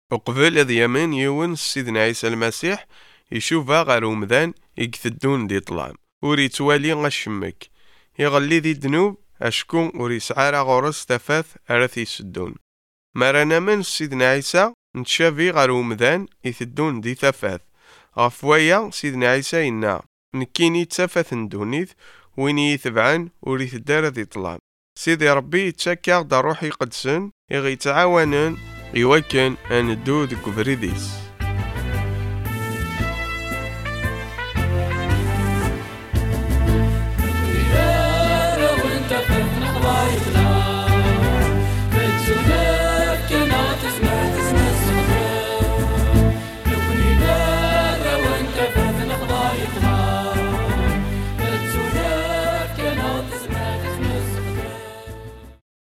وقبل ذ يمن يون سيدنا عيسى المسيح يشوفها غير ومذان يقثدون دي طلام وريتوالي غشمك يغلي ذي دنوب أشكون وريسعارا غورس تفاث أرث يسدون مرانا من سيدنا عيسى نتشافي غير ومذان يثدون دي ثفاث غفوايا سيدنا عيسى إنا نكيني تفاث ندونيث وين يثبعن وريث الدار ذي طلام سيدي ربي يتشكى دا روحي قدسن يغي تعاونن يوكن أن الدود كفريديس